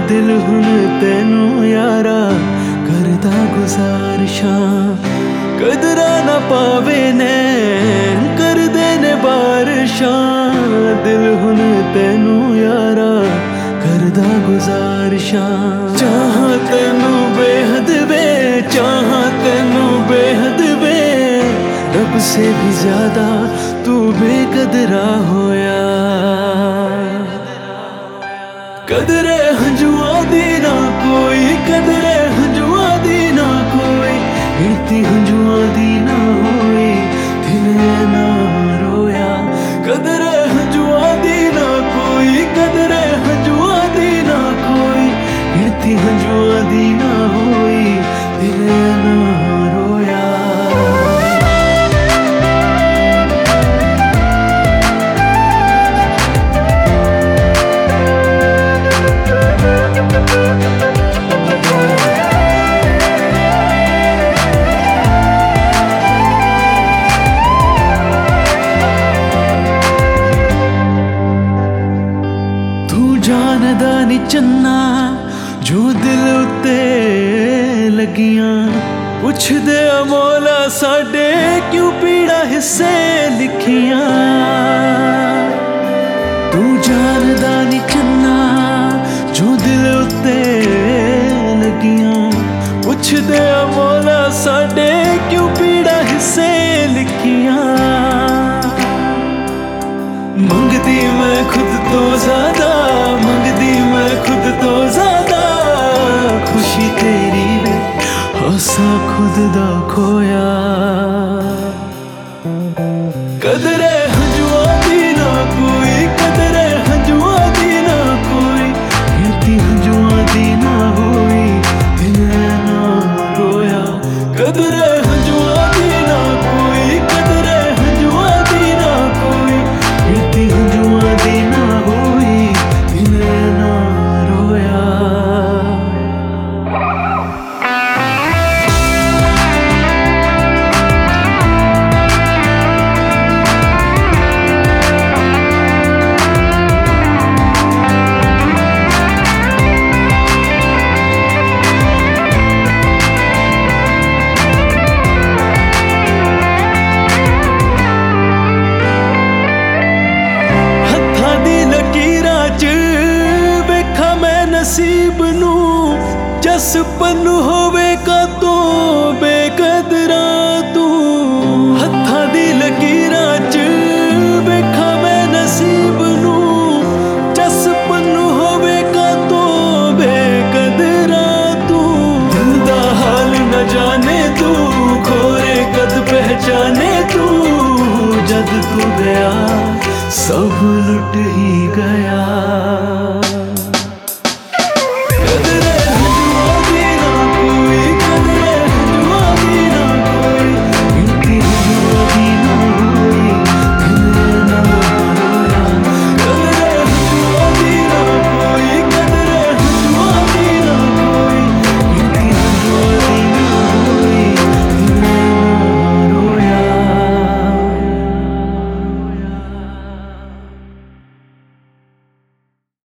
दिल हुण तैनू यारा करदा गुजारिशां, कदरा ना पावे नैन करदे ने बारिशां। दिल हुण तैनू यारा करदा गुजारिशां, चाहां तैनू बेहद वे, चाहां तैनू बेहद वे, रब से भी ज्यादा तू बेकदरा होया। कदरे हंजुआ दी ना कोई, कदरे हंजुआ दी ना कोई, गिनती हंजुआ दी ना होई, दिले ना रोया। कदरे हंजुआ दी ना कोई, कदरे हंजुआ दी ना कोई, गिनती हंजुआ दी ना होई, दिले ना रोया। जानदा नी चन्ना जो दिल उत्ते लगियां, पुछदे मौला साडे क्यों पीड़ा हिस्से लिखियां। तू जानदा नी चन्ना जो दिल उत्ते लगियां, पुछदे मौला साडे क्यों पीड़ा हिस्से लिखियां। मंगदी मैं खुद तो ज्यादा, मंगदी मैं खुद तो ज्यादा, खुशी तेरी वे हासा खुद दा खोया। कदरे हंजुआ दी ना कोई, कदरे हंजुआ दी ना कोई, गिनती हंजुआ दी ना होई, दिले ना रोया। कदरे हंजुआ दी ना कोई, कदरे हंजुआ दी ना कोई, गिनती हंजुआ दी ना होई, दिले ना रोया। नसीब नू जस पन्नू होवे का तो बेकदरा तू, हत्थां दी लकीरां च वेखा मैं नसीब नू, जस पन्नू होवे का तो बेकदरा तू। दिल दा हाल न जाने तू, खोरे कद पहचाने तू, जद तू गया सब लुट ही गया।